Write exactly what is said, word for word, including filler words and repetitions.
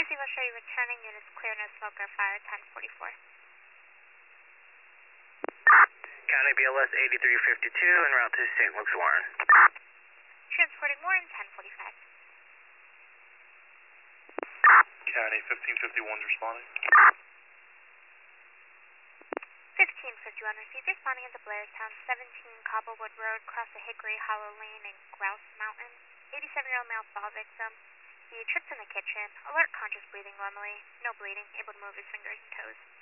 Tracy will show you returning. Units clear, no smoke or fire, ten forty-four. County B L S eighty-three fifty-two en route to Saint Luke's Warren. Transporting Warren, ten forty-five. County fifteen fifty-one is responding. fifteen fifty-one received, responding into Blairstown, seventeen Cobblewood Road, cross the Hickory Hollow Lane and Grouse Mountain. eighty-seven-year-old male fall victim. He trips in the kitchen. Alert, conscious, breathing normally. No bleeding, able to move his fingers and toes.